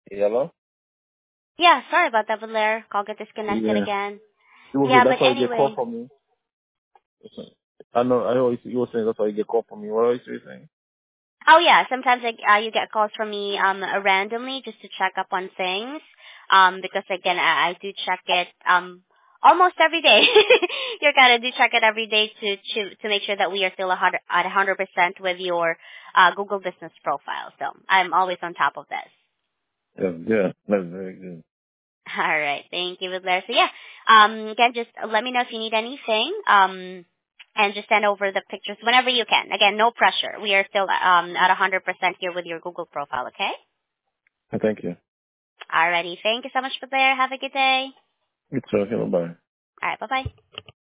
Hello? Yeah, sorry about that, Blair. Call got disconnected Yeah. again. You were saying Yeah, that's but why you get call anyway. from me. I know you were saying that's why you get call from me. What are you saying? Oh yeah, sometimes like you get calls from me randomly just to check up on things. Because again I do check it almost every day. You gotta do check it every day to make sure that we are still at 100% with your Google Business profile. So I'm always on top of this. Yeah, that's very good. All right. Thank you, Blair. So yeah, again, just let me know if you need anything. And just send over the pictures whenever you can. Again, no pressure. We are still at 100% here with your Google profile. Okay. Thank you. Alrighty. Thank you so much, Blair. Have a good day. It's okay. Bye. All right. Bye bye.